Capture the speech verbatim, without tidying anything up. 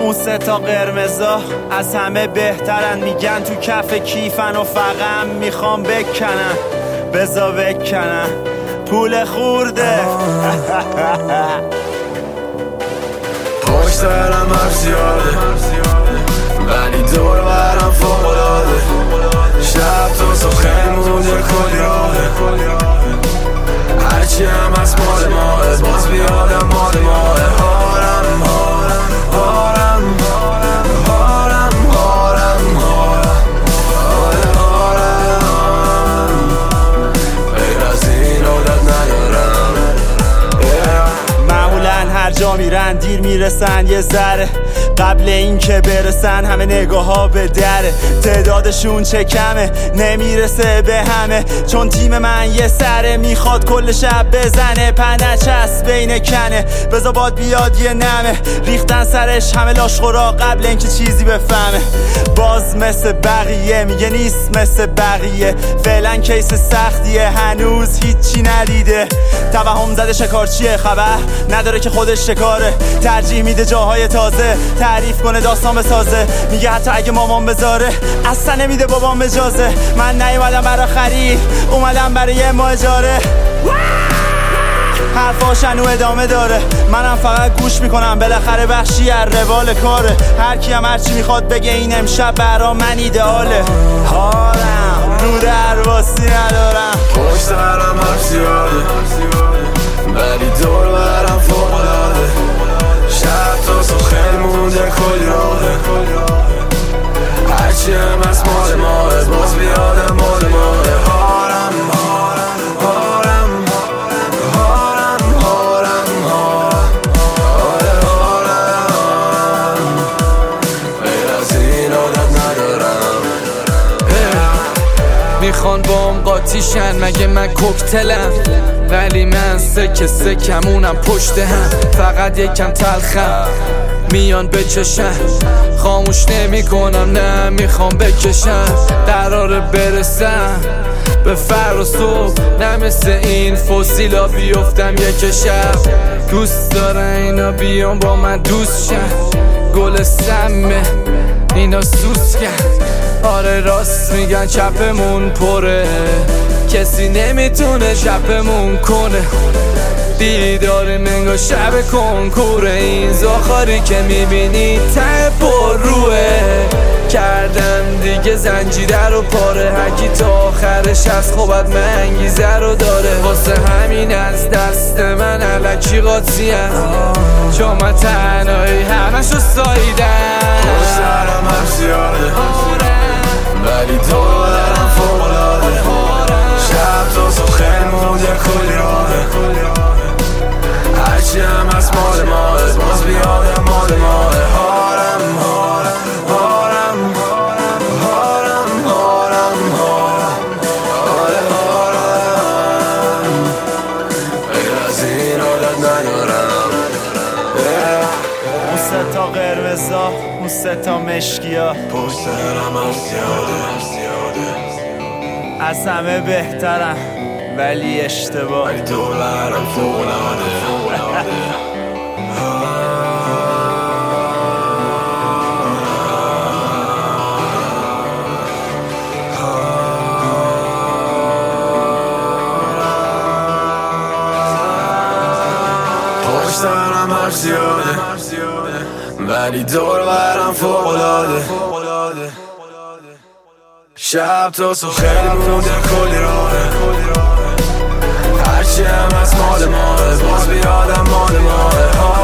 اون سه تا قرمزا از همه بهترن، میگن تو کف کیفن و فقط میخوام بکنن، بزا بکنن پول خورده. پشت برم هر زیاده ولی دور برم فوقلاده، شب تا صبح خیلی مونده کلی راهه، هرچی هم از مال ماه باز بیادم مال ماه. هارم هارم هارم هارم هارم هارم هارم هارم غیر از این عادت ندارم. معمولا هر جا میرن دیر میرسن یه ذره، قبل این که برسن همه نگاه ها به دره، تعدادشون چه کمه نمیرسه به همه، چون تیم من یه سره میخواد کل شب بزنه، پنچ هست بین کنه بزا باد بیاد یه نمه، ریختن سرش همه لاشخورا قبل اینکه چیزی بفهمه، باز مثل بقیه میگه نیست مثل بقیه، فعلا کیس سختیه هنوز هیچی ندیده، توهم زده شکارچیه خبر نداره که خودش شکاره، ترجیح میده جاهای تازه تعریف کنه داستان بسازه، میگه حتی اگه مامان بذاره اصلا نمیده بابام اجازه، من نیومدم برای خرید اومدم برای یه ماه اجاره. حرفاش هنو ادامه داره منم فقط گوش میکنم، بالاخره بخشی از روال کاره، هر کی هم هرچی میخواد بگه این امشب برا من ایدئاله. هارم رو درواسی ندارم، پشت برم هر زیاده ولی دور برم فوقلاده، شب تا صبح خیلی مونده کلی راهه، هرچی هم از مال ماه باز بیادم مال ماه. هارم هارم هارم هارم هارم هارم هارم غیر از این عادت ندارم. میخوان با هم قاطیشن مگه من کوکتلم، ولی من سکه سکمونم پشت هم، فقط یکم تلخم میان بچشن، خاموش نمی کنم نه میخوام بکشم، قراره برسم به فر و صبح، نه مثل این فسیلا بیفتم یک شب، دوست داره اینا بیان با من دوست شن، گل سمه اینا سوس کن، آره راست میگن چپمون پره، کسی نمیتونه چپمون کنه، دیدار منگا شب کنکوره، این زاخاری که میبینی ته پر روه، کردم دیگه زنجیره رو پاره، هرکی تا آخرش از خوبت منگیزه رو داره، واسه همین از دست من علکی قاطیم، چون من تنهایی همشو ساییدم، پشت برم هر زیاده ولی دور برم فوقلاده، شب تا صبح خیلی مونده کلی راهه، هرچی هم از مال ماه باز بیادم مال ماه. هارم هارم هارم هارم هارم هارم هارم غیر از این عادت ندارم. اون سه تا قرمزا اون سه تا مشکیا پشت برم هر زیاده از همه بهترن ولی اشتباه، ولی دور برم فوقلاده. پشت برم هر زیاده ولی دور برم فوقلاده، شب تا صبح خیلی مونده کلی راهه، هرچی هم از مال ماه باز بیادم مال ماه.